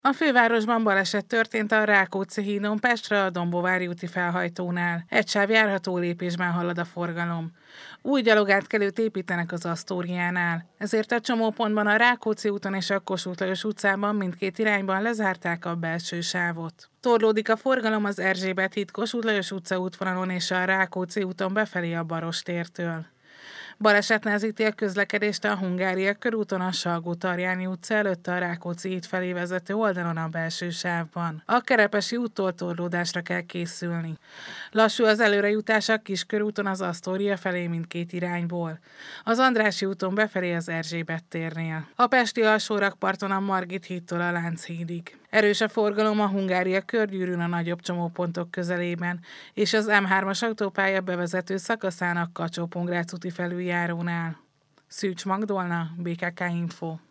A fővárosban baleset történt a Rákóczi hídon Pestre a Dombovári úti felhajtónál. Egy sáv járható lépésben halad a forgalom. Új gyalogátkelőt építenek az Asztóriánál, ezért a csomópontban a Rákóczi úton és a Kossuth Lajos utcában mindkét irányban lezárták a belső sávot. Torlódik a forgalom az Erzsébet híd Kossuth Lajos utca útvonalon és a Rákóczi úton befelé a Barostértől. Baleset nehezíti a közlekedést a Hungária körúton a Salgó-Tarjáni utca előtt a Rákóczi híd felé vezető oldalon a belső sávban. A Kerepesi úttól torlódásra kell készülni. Lassú az előrejutás a Kiskörúton az Asztória felé mindkét irányból. Az Andrássy úton befelé az Erzsébet térnél. A pesti alsórakparton a Margit hídtól a Lánchídig. Erős a forgalom a Hungária körgyűrűn a nagyobb csomópontok közelében, és az M3-as autópálya bevezető szakaszán a Kacsó-Pongrác úti felüljárónál. Szűcs Magdolna, BKK Info.